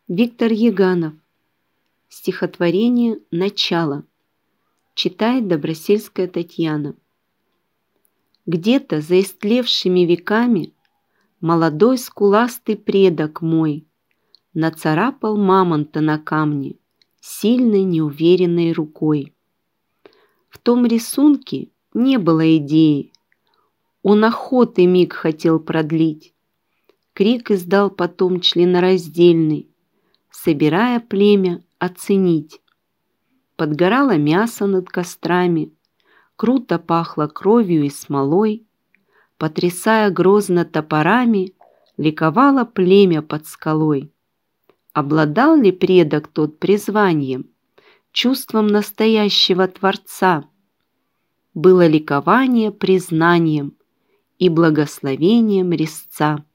Виктор Яганов. Стихотворение «Начало». Читает Добросельская Татьяна. Где-то за истлевшими веками молодой скуластый предок мой нацарапал мамонта на камне сильной неуверенной рукой. В том рисунке не было идеи, он охоты миг хотел продлить. Крик издал потом членораздельный, собирая племя оценить. Подгорало мясо над кострами, круто пахло кровью и смолой, потрясая грозно топорами, ликовало племя под скалой. Обладал ли предок тот призванием, чувством настоящего Творца? Было ликование признанием и благословением резца.